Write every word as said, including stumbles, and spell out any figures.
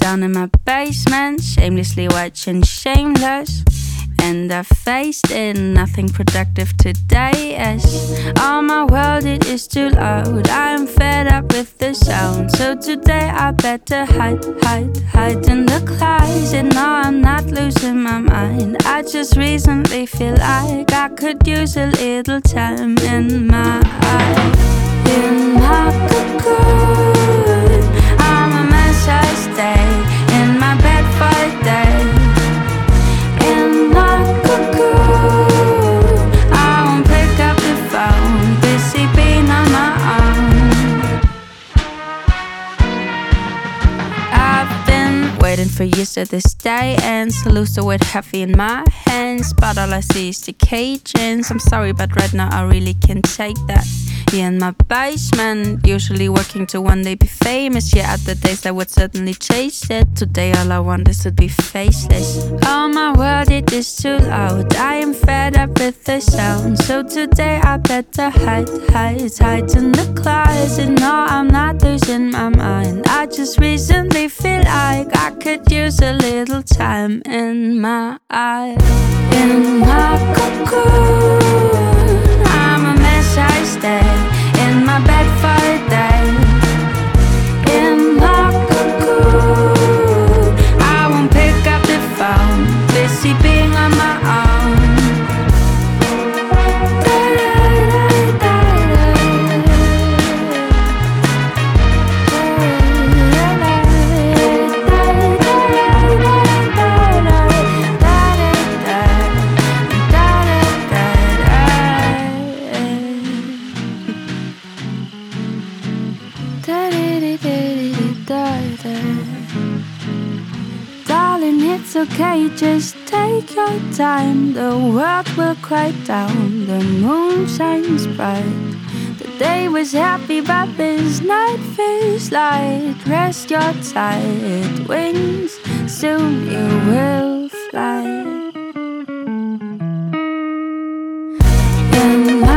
down in my basement, shamelessly watching Shameless. And I faced it, nothing productive today, as all my world it is too loud. I'm fed up with the sound, so today I better hide, hide, hide in the closet. No, I'm not losing my mind, I just recently feel like I could use a little time in my eye. In my cocoon, I'm a mess, I stay in my bed for a day. In my cocoon, I won't pick up the phone, busy being on my own. I've been waiting for years to this day, and salutes the word heavy in my hands, but all I see is the Cajuns. I'm sorry, but right now I really can't take that. Yeah, in my basement, usually working to one day be famous. Yeah, at the days I would certainly chase it. Today all I want is to be faceless. Oh my world, it is too loud, I am fed up with the sound, so today I better hide, hide, hide in the closet. No, I'm not losing my mind, I just recently feel like I could use a little time in my eye. In my cocoon, I'm a mess, I stay in my bed for a day. In my cocoon, I won't pick up the phone, busy being on my own. Darling, it's okay, just take your time. The world will quiet down, the moon shines bright. The day was happy, but this night feels light. Rest your tired wings, soon you will fly. And